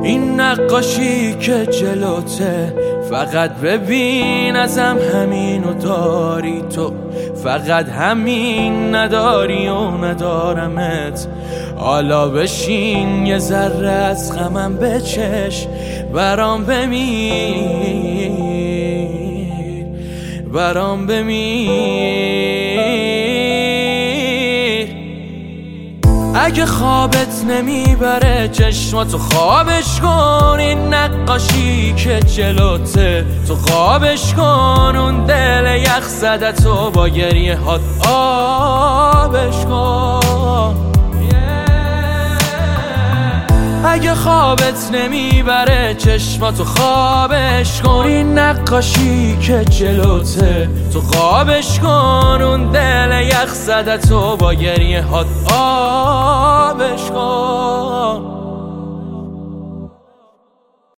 این نقاشی که جلوته، فقط ببین ازم همینو داری تو، فقط همین نداری و ندارمت. حالا بشین یه ذره از غمم بچش، برام بمیر، برام بمیر. اگه خوابت نمیبره چشماتو خوابش کن، این نقاشی که جلوته تو خوابش کن، اون دل یخ زدتو با گریه هات آبش کن. اگه خوابت نمیبره چشماتو خوابش کن، این نقاشی که جلوته تو خوابش کن، اون دل یخ زدتو با گریه هات آبش کن.